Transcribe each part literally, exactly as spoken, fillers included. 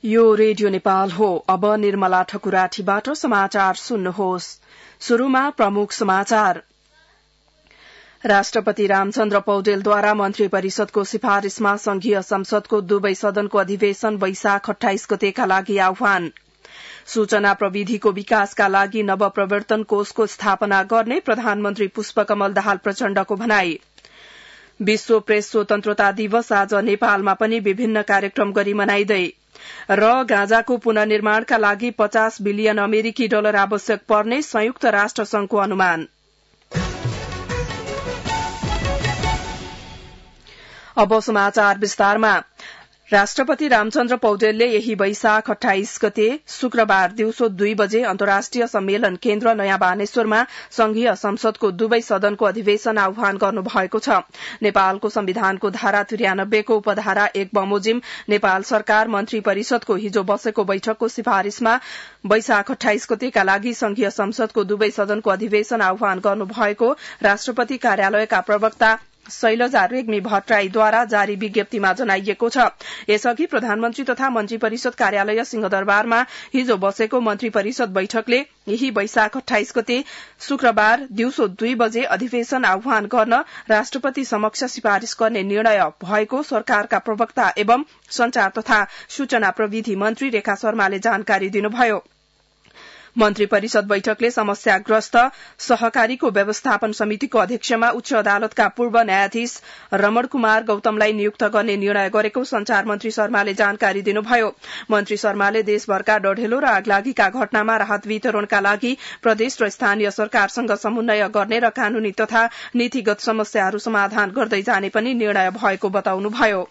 यो रेडियो नेपाल हो। अब निर्मला ठकुराठीबाट समाचार सुन्नुहोस्। शुरूमा प्रमुख समाचार। राष्ट्रपति रामचन्द्र पौडेलद्वारा मन्त्री परिषदको सिफारिशमा संघीय संसदको दुवै सदनको अधिवेशन वैशाख अठाइस गतेका लागि आह्वान। सूचना प्रविधिको विकासका लागि नव प्रवर्तन कोषको स्थापना गर्ने प्रधानमन्त्री पुष्पकमल दाहाल प्रचण्डको भनाई। विश्व प्रेस स्वतन्त्रता दिवस आज नेपालमा पनि विभिन्न कार्यक्रम गरी मनाइँदै र गाँजाको पुनर्निर्माणका लागि पचास बिलियन अमेरिकी डलर आवश्यक पर्ने संयुक्त राष्ट्र संघको अनुमान। अब समाचार विस्तारमा। राष्ट्रपति रामचन्द्र पौडेलले यही वैशाख अठाइस गते शुक्रबार दिउँसो दुई बजे अन्तर्राष्ट्रिय सम्मेलन केन्द्र नयाँ बानेश्वरमा संघीय संसदको दुवै सदनको अधिवेशन आह्वान गर्नुभएको छ। नेपालको संविधानको धारा त्रियानब्बेको उपधारा एक बमोजिम नेपाल सरकार मन्त्री परिषदको हिजो बसेको बैठकको सिफारिशमा वैशाख अठाइस गतेका लागि संघीय संसदको दुवै सदनको अधिवेशन आह्वान गर्नुभएको राष्ट्रपति कार्यालयका प्रवक्ता शैलजा रेग्मी भट्टराईद्वारा जारी विज्ञप्तिमा जनाइएको छ। यसअघि प्रधानमन्त्री तथा मन्त्री परिषद कार्यालय सिंहदरबारमा हिजो बसेको मन्त्री परिषद बैठकले यही वैशाख अठाइस गते शुक्रबार दिउँसो दुई बजे अधिवेशन आह्वान गर्न राष्ट्रपति समक्ष सिफारिश गर्ने निर्णय भएको सरकारका प्रवक्ता एवं संचार तथा सूचना प्रविधि मन्त्री रेखा शर्माले जानकारी दिनुभयो। मन्त्री परिषद बैठकले समस्याग्रस्त सहकारीको व्यवस्थापन समितिको अध्यक्षमा उच्च अदालतका पूर्व न्यायाधीश रमण कुमार गौतमलाई नियुक्त गर्ने निर्णय गरेको संचार मन्त्री शर्माले जानकारी दिनुभयो। मन्त्री शर्माले देशभरका डढेलो र आगलागीका घटनामा राहत वितरणका लागि प्रदेश र स्थानीय सरकारसँग समन्वय गर्ने र कानूनी तथा नीतिगत समस्याहरू समाधान गर्दै जाने पनि निर्णय भएको बताउनुभयो।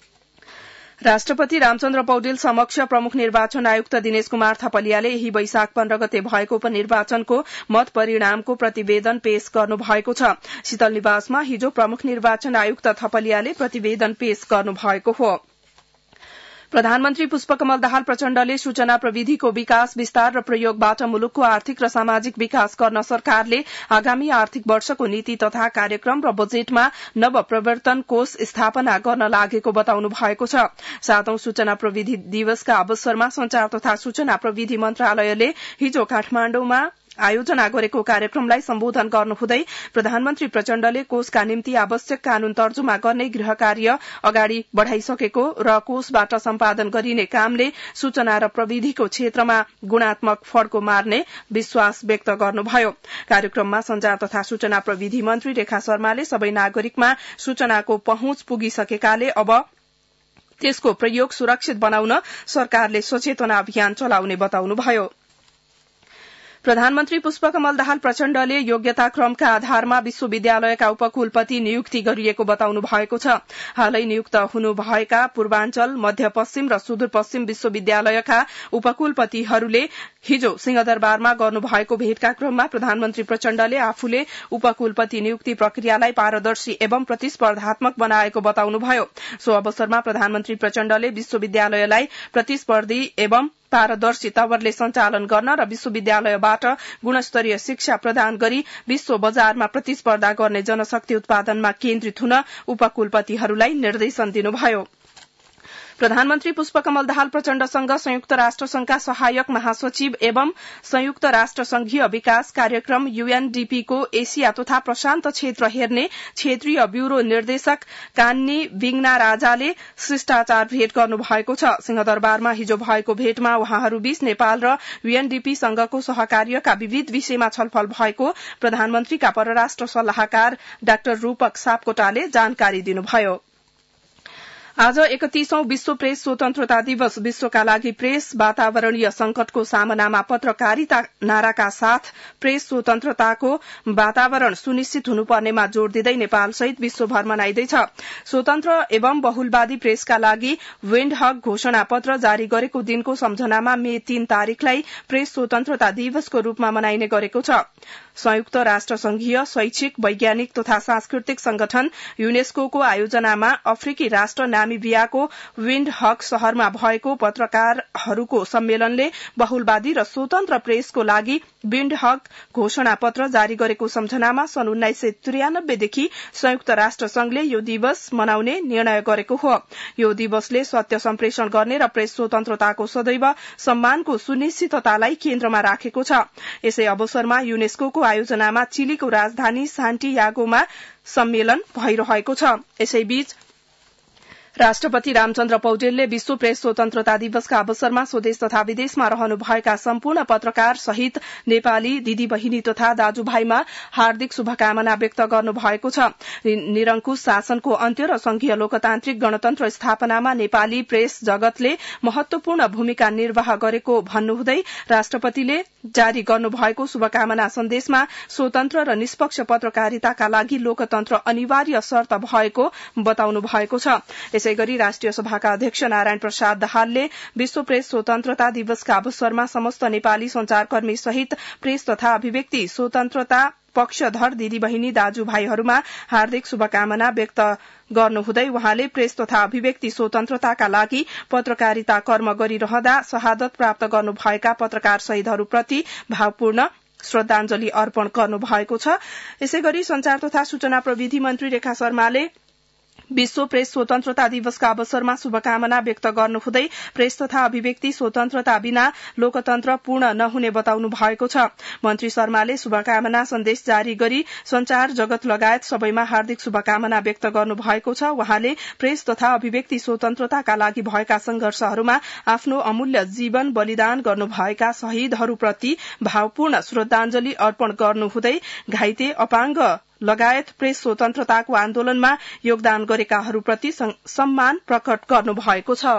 राष्ट्रपति रामचन्द्र पौडेल समक्ष प्रमुख निर्वाचन आयुक्त दिनेश कुमार थपलियाले यही वैशाख पन्ध्र गते भएको उपनिर्वाचनको मत परिणामको प्रतिवेदन पेश गर्नु भएको छ। शीतल निवासमा हिजो प्रमुख निर्वाचन आयुक्त थपलियाले प्रतिवेदन पेश गर्नु भएको हो। प्रधानमन्त्री पुष्पकमल दाहाल प्रचण्डले सूचना प्रविधिको विकास विस्तार र प्रयोगबाट मुलुकको आर्थिक र सामाजिक विकास गर्न सरकारले आगामी आर्थिक वर्षको नीति तथा कार्यक्रम र बजेटमा नव प्रवर्तन कोष स्थापना गर्न लागेको बताउनु भएको छ। सातौं सूचना प्रविधि दिवसका अवसरमा संचार तथा सूचना प्रविधि मन्त्रालयले हिजो काठमाण्डुमा आयोजना गरेको कार्यक्रमलाई सम्बोधन गर्नुहुँदै प्रधानमन्त्री प्रचण्डले कोषका निम्ति आवश्यक कानून तर्जुमा गर्ने गृह कार्य अगाडि बढ़ाइसकेको र कोषबाट सम्पादन गरिने कामले सूचना र प्रविधिको क्षेत्रमा गुणात्मक फड्को मार्ने विश्वास व्यक्त गर्नुभयो। कार्यक्रममा संचार तथा सूचना प्रविधि मन्त्री रेखा शर्माले सबै नागरिकमा सूचनाको पहुँच पुगिसकेकाले अब त्यसको प्रयोग सुरक्षित बनाउन सरकारले सचेतना अभियान चलाउने बताउनुभयो। प्रधानमन्त्री पुष्पकमल दाहाल प्रचण्डले योग्यता क्रमका आधारमा विश्वविद्यालयका उपकुलपति नियुक्ति गरिएको बताउनु भएको छ। हालै नियुक्त हुनुभएका पूर्वाञ्चल मध्यपश्चिम र सुदूरपश्चिम विश्वविद्यालयका उपकुलपतिहरूले हिजो सिंहदरबारमा गर्नुभएको भेटका क्रममा प्रधानमन्त्री प्रचण्डले आफूले उपकुलपति नियुक्ति प्रक्रियालाई पारदर्शी एवं प्रतिस्पर्धात्मक बनाएको बताउनुभयो। सो अवसरमा प्रधानमन्त्री प्रचण्डले विश्वविद्यालयलाई प्रतिस्पर्धी एवं पारदर्शी तवरले सञ्चालन गर्न र विश्वविद्यालयबाट गुणस्तरीय शिक्षा प्रदान गरी विश्व बजारमा प्रतिस्पर्धा गर्ने जनशक्ति उत्पादनमा केन्द्रित हुन उपकुलपतिहरूलाई निर्देशन दिनुभयो। प्रधानमन्त्री पुष्पकमल दाहाल प्रचण्डसँग संयुक्त राष्ट्र संघका सहायक महासचिव एवं संयुक्त राष्ट्र संघीय विकास कार्यक्रम यूएनडीपी को एशिया तथा प्रशान्त क्षेत्र हेर्ने क्षेत्रीय ब्यूरो निर्देशक कान्नी विङ्ना राजाले शिष्टाचार भेट गर्नु भएको छ। सिंहदरबारमा हिजो भएको भेटमा उहाँहरूबीच नेपाल र यूएनडीपी सँगको सहकार्यका विविध विषयमा छलफल भएको प्रधानमन्त्रीका परराष्ट्र सल्लाहकार डाक्टर रूपक सापकोटाले जानकारी दिनुभयो। आज एकतीसौं विश्व प्रेस स्वतन्त्रता दिवस विश्वका लागि प्रेस वातावरणीय संकटको सामनामा पत्रकारिता नाराका साथ प्रेस स्वतन्त्रताको वातावरण सुनिश्चित हुनुपर्नेमा जोड़ दिँदै नेपाल सहित विश्वभर मनाइँदैछ। स्वतन्त्र एवं बहुलवादी प्रेसका लागि विन्डहग घोषणा पत्र जारी गरेको दिनको सम्झनामा मे तीन तारिखलाई प्रेस स्वतन्त्रता दिवसको रूपमा मनाइने गरेको छ। संयुक्त राष्ट्र संघीय शैक्षिक वैज्ञानिक तथा सांस्कृतिक संगठन यूनेस्को को आयोजनामा अफ्रिकी राष्ट्र नामिबियाको विन्डहक शहरमा भएको पत्रकारहरूको सम्मेलनले बहुलवादी र स्वतन्त्र प्रेसको लागि विन्डहक घोषणा पत्र जारी गरेको सम्झनामा सन् उन्नाइस सय त्रियानब्बे देखि संयुक्त राष्ट्र संघले यो दिवस मनाउने निर्णय गरेको हो। यो दिवसले सत्य सम्प्रेषण गर्ने र प्रेस स्वतन्त्रताको सदैव सम्मानको सुनिश्चिततालाई केन्द्रमा राखेको छ। यसै अवसरमा युनेस्कोको आयोजनामा चिलीको राजधानी सान्टियागोमा सम्मेलन भइरहेको छ। यसैबीच राष्ट्रपति रामचन्द्र पौडेलले विश्व प्रेस स्वतन्त्रता दिवसका अवसरमा स्वदेश तथा विदेशमा रहनुभएका सम्पूर्ण पत्रकार सहित नेपाली दिदी बहिनी तथा दाजुभाइमा हार्दिक शुभकामना व्यक्त गर्नुभएको छ। निरंकुश शासनको अन्त्य र संघीय लोकतान्त्रिक गणतन्त्र स्थापनामा नेपाली प्रेस जगतले महत्वपूर्ण भूमिका निर्वाह गरेको भन्नुहुँदै राष्ट्रपतिले जारी गर्नुभएको शुभकामना सन्देशमा स्वतन्त्र र निष्पक्ष पत्रकारिताका लागि लोकतन्त्र अनिवार्य शर्त भएको बताउनु भएको छ। यसैगरी राष्ट्रिय सभाका अध्यक्ष नारायण प्रसाद दाहालले विश्व प्रेस स्वतन्त्रता दिवसका अवसरमा समस्त नेपाली संचारकर्मी सहित प्रेस तथा अभिव्यक्ति स्वतन्त्रता पक्षधर दिदी बहिनी दाजुभाइहरूमा हार्दिक शुभकामना व्यक्त गर्नुहुँदै वहाँले प्रेस तथा अभिव्यक्ति स्वतन्त्रताका लागि पत्रकारिता कर्म गरिरहँदा शहादत प्राप्त गर्नुभएका पत्रकार शहीदहरूप्रति भावपूर्ण श्रद्धांजलि अर्पण गर्नुभएको छ। यसैगरी संचार तथा सूचना प्रविधि मन्त्री रेखा शर्माले विश्व प्रेस स्वतन्त्रता दिवसका अवसरमा शुभकामना व्यक्त गर्नुहुँदै प्रेस तथा अभिव्यक्ति स्वतन्त्रता बिना लोकतन्त्र पूर्ण नहुने बताउनु भएको छ। मन्त्री शर्माले शुभकामना सन्देश जारी गरी संचार जगत लगायत सबैमा हार्दिक शुभकामना व्यक्त गर्नु भएको छ। वहाँले प्रेस तथा अभिव्यक्ति स्वतन्त्रताका लागि भएका संघर्षहरूमा आफ्नो अमूल्य जीवन बलिदान गर्नुभएका शहीदहरूप्रति भावपूर्ण श्रद्धांजलि अर्पण गर्नुहुँदै घाइते अपाङ्ग लगायत प्रेस स्वतन्त्रताको आन्दोलनमा योगदान गरेकाहरूप्रति सम्मान प्रकट गर्नुभएको छ।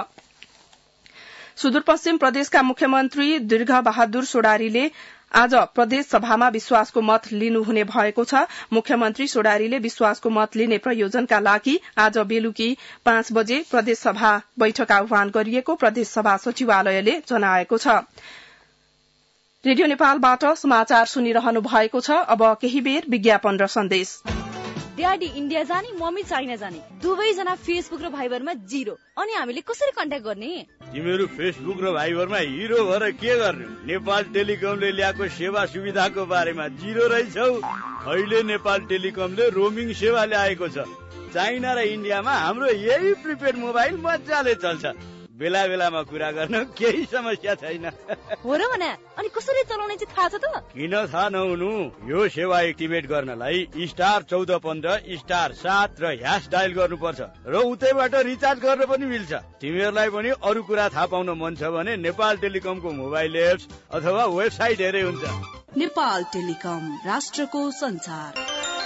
सुदूरपश्चिम प्रदेशका मुख्यमन्त्री दीर्घ बहादुर सोडारीले आज प्रदेश सभामा विश्वासको मत लिनुहुने भएको छ। मुख्यमन्त्री सोडारीले विश्वासको मत लिने प्रयोजनका लागि आज बेलुकी पाँच बजे प्रदेश सभा बैठक आह्वान गरिएको प्रदेश सभा सचिवालयले जनाएको छ। रेडियो नेपालबाट समाचार सुनिरहनु भएको छ। अब केही बेर विज्ञापन र सन्देश। ड्याडी इन्डिया जाने, मम्मी चाइना जाने, दुवैजना फेसबुक र भाइबरमा जिरो। अनि हामीले कसरी कन्ट्याक्ट गर्ने? तिमीहरू फेसबुक र भाइबरमा हिरो भएर के गर्ने? नेपाल टेलिकमले ल्याएको सेवा सुविधाको बारेमा जिरो रहेछौ। अहिले नेपाल टेलिकमले रोमिङ सेवा ल्याएको छ। चाइना र इन्डियामा हाम्रो यही प्रिपेड मोबाइल मजाले चल्छ। बेला बेलामा कुरा गर्न केही समस्या छैन। हो र भने अनि कसरी चलाउने चाहिँ थाहा छ त? किन थाहा नहुनु? यो सेवा एक्टिभेट गर्नलाई स्टार चौध पन्ध्र स्टार सात र ह्यास डायल गर्नुपर्छ र उतैबाट रिचार्ज गर्न पनि मिल्छ। तिमीहरूलाई पनि अरू कुरा थाहा पाउन मन छ भने नेपाल टेलिकमको मोबाइल एप्स अथवा वेबसाइट हेरे हुन्छ। नेपाल टेलिकम, राष्ट्रको संचार।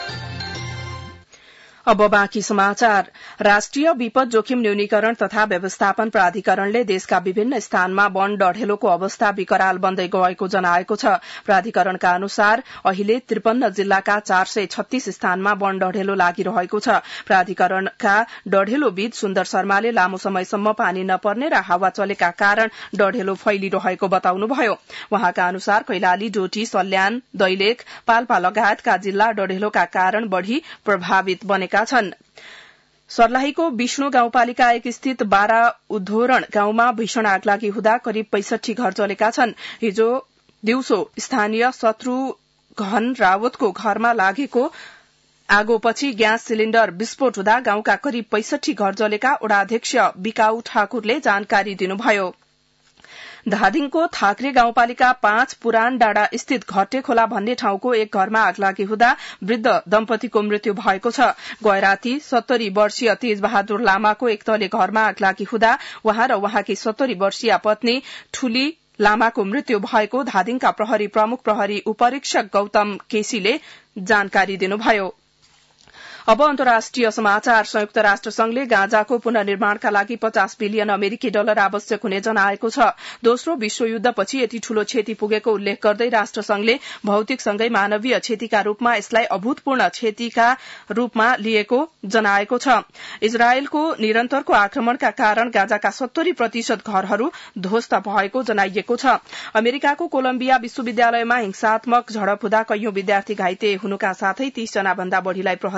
अब बाँकी समाचार। राष्ट्रिय विपद जोखिम न्यूनीकरण तथा व्यवस्थापन प्राधिकरणले देशका विभिन्न स्थानमा वन डढेलोको अवस्था विकराल बन्दै गएको जनाएको छ। प्राधिकरणका अनुसार अहिले त्रिपन्न जिल्लाका चार सय छत्तीस स्थानमा वन डढेलो लागिरहेको छ। प्राधिकरणका डढेलोविद सुन्दर शर्माले लामो समयसम्म पानी नपर्ने र हावा चलेका कारण डढेलो फैलिरहेको बताउनुभयो। वहाँका अनुसार कैलाली, डोटी, सल्यान, दैलेख, पाल्पा लगायतका जिल्ला डढेलोका कारण बढ़ी प्रभावित बनेका छन्। सर्लाहीको विष्णु गाउँपालिका एक स्थित बारा उद्धोरण गाउँमा भीषण आगलागी हुँदा करिब पैंसठी घर जलेका छन्। हिजो दिउँसो स्थानीय शत्रुघ्न रावतको घरमा लागेको आगोपछि ग्यास सिलिण्डर विस्फोट हुँदा गाउँका करिब पैंसठी घर जलेका वडाध्यक्ष बिकाउ ठाकुरले जानकारी दिनुभयो। धादिङको थाक्रे गाउँपालिका पाँच पुरान डाँडा स्थित घट्टे खोला भन्ने ठाउँको एक घरमा आगलागी हुँदा वृद्ध दम्पतिको मृत्यु भएको छ। गैराती सत्तरी वर्षीय तेज बहादुर लामाको एक तले घरमा आगलागी हुँदा उहाँ र उहाँकी सत्तरी वर्षीय पत्नी ठुली लामाको मृत्यु भएको धादिङका प्रहरी प्रमुख प्रहरी उपरीक्षक गौतम केसीले जानकारी दिनुभयो। अब अन्तर्राष्ट्रिय समाचार। संयुक्त राष्ट्र संघले गाँजाको पुनर्निर्माणका लागि पचास बिलियन अमेरिकी डलर आवश्यक हुने जनाएको छ। दोस्रो विश्वयुद्धपछि यति ठूलो क्षति पुगेको उल्लेख गर्दै राष्ट्र संघले भौतिकसँगै मानवीय क्षतिका रूपमा यसलाई अभूतपूर्ण क्षतिका रूपमा लिएको जनाएको छ। इजरायलको निरन्तरको आक्रमणका कारण गाँजाका सत्तरी प्रतिशत घरहरू ध्वस्त भएको जनाइएको छ। अमेरिकाको कोलम्बिया विश्वविद्यालयमा हिंसात्मक झडप हुँदा कैयौं विद्यार्थी घाइते हुनुका साथै तीस जना भन्दा बढ़ीलाई प्रहरीले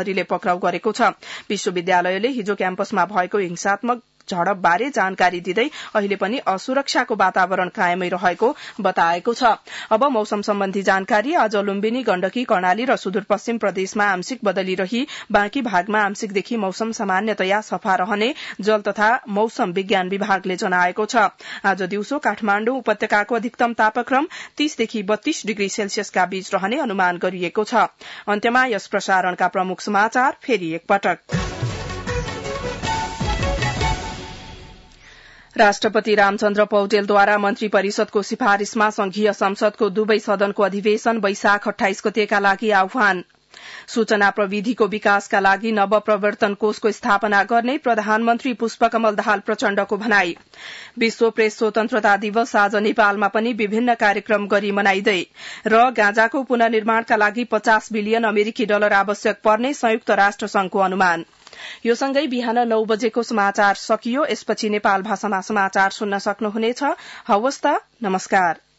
पक्राउ गरेको छ। विश्वविद्यालयले हिजो क्याम्पसमा भएको हिंसात्मक झडप बारे जानकारी दिँदै अहिले पनि असुरक्षाको वातावरण कायमै रहेको बताएको छ। अब मौसम सम्बन्धी जानकारी। आज लुम्बिनी, गण्डकी, कर्णाली र सुदूरपश्चिम प्रदेशमा आंशिक बदली रही बाँकी भागमा आंशिकदेखि मौसम सामान्यतया सफा रहने जल तथा मौसम विज्ञान विभागले जनाएको छ। आज दिउँसो काठमाण्डु उपत्यकाको अधिकतम तापक्रम तीसदेखि बत्तीस डिग्री सेल्सियसका बीच रहने अनुमान गरिएको छ। अन्त्यमा यस प्रसारणका प्रमुख समाचार फेरि एकपटक। राष्ट्रपति रामचन्द्र पौडेलद्वारा मन्त्री परिषदको सिफारिशमा संघीय संसदको दुवै सदनको अधिवेशन वैशाख अठाइस गतेका लागि आह्वान। सूचना प्रविधिको विकासका लागि नव प्रवर्तन कोषको स्थापना गर्ने प्रधानमन्त्री पुष्पकमल दाहाल प्रचण्डको भनाई। विश्व प्रेस स्वतन्त्रता दिवस आज नेपालमा पनि विभिन्न कार्यक्रम गरी मनाइँदै र गाँजाको पुनर्निर्माणका लागि पचास बिलियन अमेरिकी डलर आवश्यक पर्ने संयुक्त राष्ट्र संघको अनुमान। यो सँगै बिहान नौ बजेको समाचार सकियो। यसपछि नेपाल भाषामा समाचार सुन्न सक्नुहुनेछ। हवस् त, नमस्कार।